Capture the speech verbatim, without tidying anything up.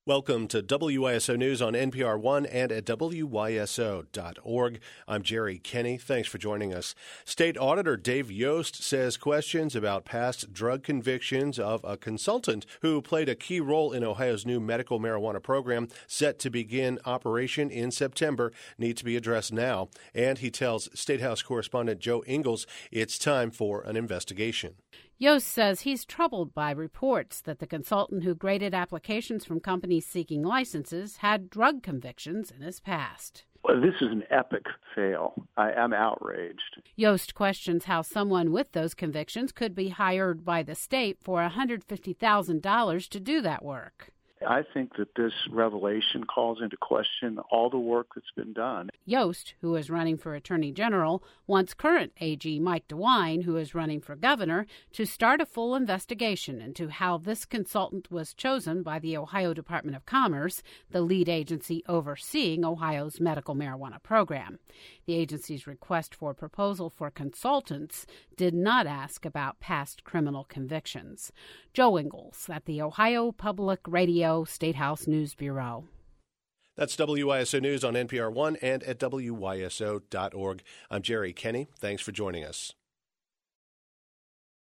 Welcome to W Y S O News on N P R One and at W Y S O dot org. I'm Jerry Kenny. Thanks for joining us. State Auditor Dave Yost says questions about past drug convictions of a consultant who played a key role in Ohio's new medical marijuana program set to begin operation in September need to be addressed now. And he tells State House correspondent Joe Ingles it's time for an investigation. Yost says he's troubled by reports that the consultant who graded applications from companies seeking licenses had drug convictions in his past. Well, this is an epic fail. I am outraged. Yost questions how someone with those convictions could be hired by the state for one hundred fifty thousand dollars to do that work. I think that this revelation calls into question all the work that's been done. Yost, who is running for Attorney General, wants current A G Mike DeWine, who is running for governor, to start a full investigation into how this consultant was chosen by the Ohio Department of Commerce, the lead agency overseeing Ohio's medical marijuana program. The agency's request for proposal for consultants did not ask about past criminal convictions. Joe Ingles at the Ohio Public Radio State House News Bureau. That's W Y S O News on N P R One and at W Y S O dot org. I'm Jerry Kenny. Thanks for joining us.